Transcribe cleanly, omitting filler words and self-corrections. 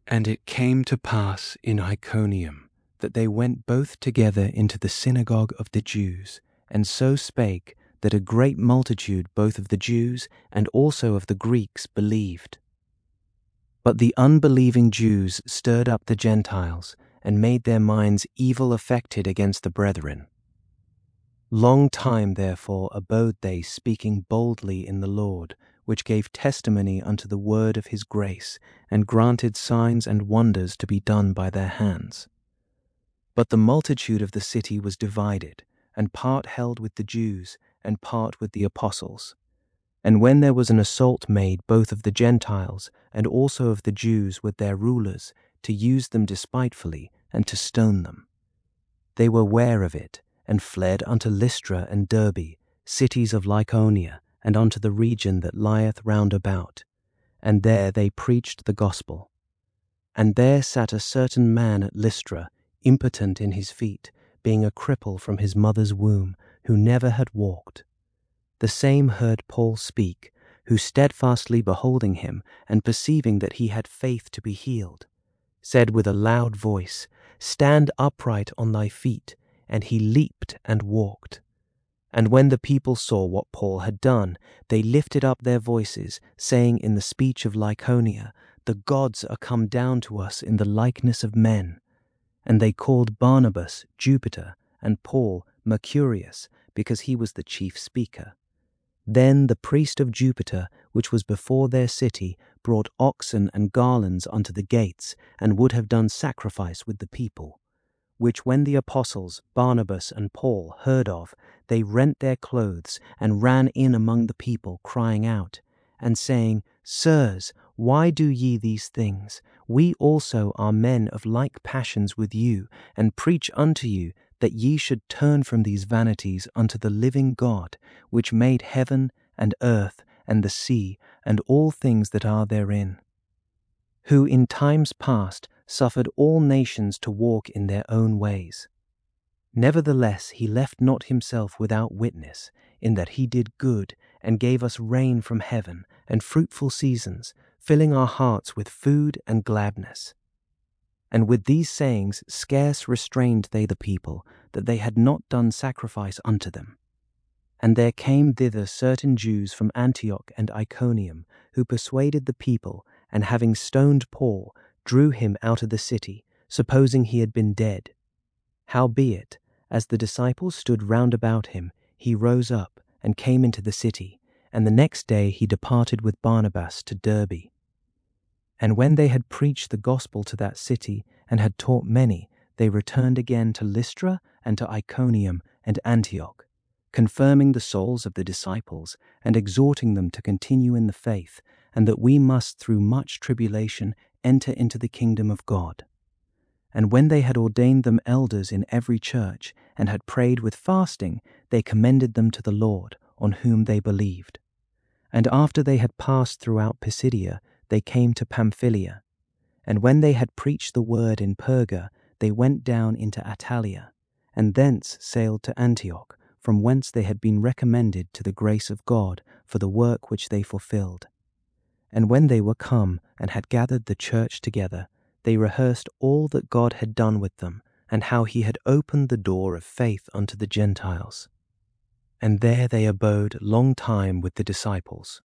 And it came to pass in Iconium that they went both together into the synagogue of the Jews, and so spake that a great multitude both of the Jews and also of the Greeks believed. But the unbelieving Jews stirred up the Gentiles, and made their minds evil affected against the brethren. Long time therefore abode they, speaking boldly in the Lord, which gave testimony unto the word of his grace, and granted signs and wonders to be done by their hands. But the multitude of the city was divided, and part held with the Jews, and part with the apostles. And when there was an assault made both of the Gentiles and also of the Jews with their rulers, to use them despitefully, and to stone them, they were ware of it, and fled unto Lystra and Derbe, cities of Lycaonia, and unto the region that lieth round about. And there they preached the gospel. And there sat a certain man at Lystra, impotent in his feet, being a cripple from his mother's womb, who never had walked. The same heard Paul speak, who steadfastly beholding him, and perceiving that he had faith to be healed, said with a loud voice, Stand upright on thy feet. And he leaped and walked. And when the people saw what Paul had done, they lifted up their voices, saying in the speech of Lycaonia, The gods are come down to us in the likeness of men. And they called Barnabas Jupiter, and Paul Mercurius, because he was the chief speaker. Then the priest of Jupiter, which was before their city, brought oxen and garlands unto the gates, and would have done sacrifice with the people. Which when the apostles Barnabas and Paul heard of, they rent their clothes, and ran in among the people, crying out, and saying, Sirs, why do ye these things? We also are men of like passions with you, and preach unto you that ye should turn from these vanities unto the living God, which made heaven and earth and the sea, and all things that are therein, who in times past suffered all nations to walk in their own ways. Nevertheless he left not himself without witness, in that he did good, and gave us rain from heaven, and fruitful seasons, filling our hearts with food and gladness. And with these sayings scarce restrained they the people, that they had not done sacrifice unto them. And there came thither certain Jews from Antioch and Iconium, who persuaded the people, and having stoned Paul, drew him out of the city, supposing he had been dead. Howbeit, as the disciples stood round about him, he rose up, and came into the city, and the next day he departed with Barnabas to Derbe. And when they had preached the gospel to that city, and had taught many, they returned again to Lystra, and to Iconium, and Antioch, confirming the souls of the disciples, and exhorting them to continue in the faith, and that we must through much tribulation enter into the kingdom of God. And when they had ordained them elders in every church, and had prayed with fasting, they commended them to the Lord, on whom they believed. And after they had passed throughout Pisidia, they came to Pamphylia. And when they had preached the word in Perga, they went down into Attalia, and thence sailed to Antioch, from whence they had been recommended to the grace of God for the work which they fulfilled. And when they were come and had gathered the church together, they rehearsed all that God had done with them, and how he had opened the door of faith unto the Gentiles. And there they abode long time with the disciples.